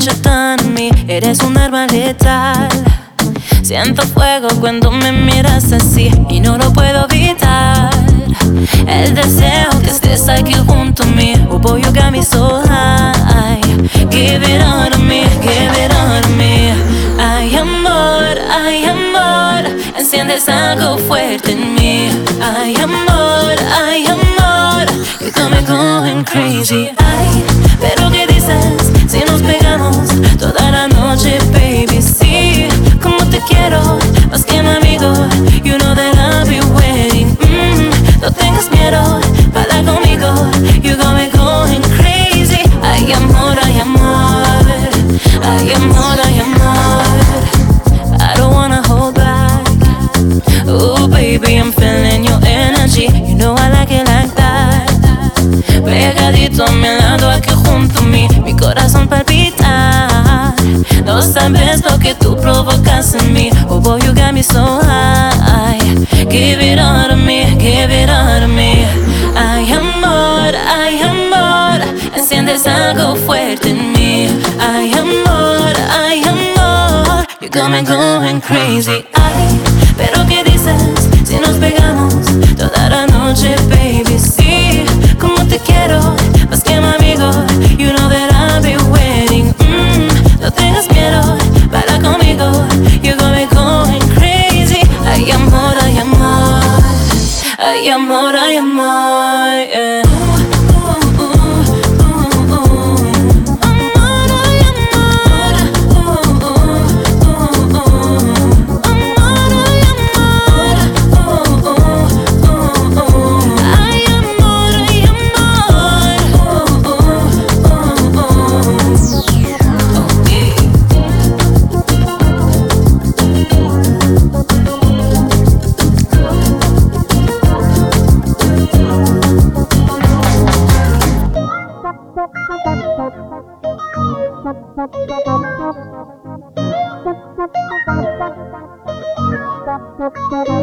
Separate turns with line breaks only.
shaitan en mí, eres un arma letal. Siento fuego cuando me miras así y no lo puedo evitar. El deseo que estés aquí junto a mí. Oh boy, you got me so high. Give it on to me, give it on to me. Ay amor, enciendes algo fuerte en mí. Ay amor, you got me going crazy. Ay, pero ¿qué dices si nos pegamos toda la noche, baby? Sí, como te quiero, más que mi amigo. You know that I'll be waiting. No tengas miedo, baila conmigo. You got me going crazy. Ay amor, ay amor, ay amor, ay amor. I don't wanna hold back. Oh baby, I'm feeling your energy. You know I like it like that. Pegadito a mi lado, aquí junto a mí, mi corazón palpita. No sabes lo que tú provocas en mí. Oh boy, you got me so high. Give it on to me, give it on to me. Ay amor, enciendes algo fuerte en mí. Ay amor, you got me going crazy. Ay, pero ¿qué dices si nos pegamos toda la noche, baby? Sí, como te quiero, más que mi amigo. You know that I'll be waiting. No tengas miedo, baila conmigo. You got me going crazy. Ay amor, ay amor, ay amor, ay amor, yeah.
Thank you.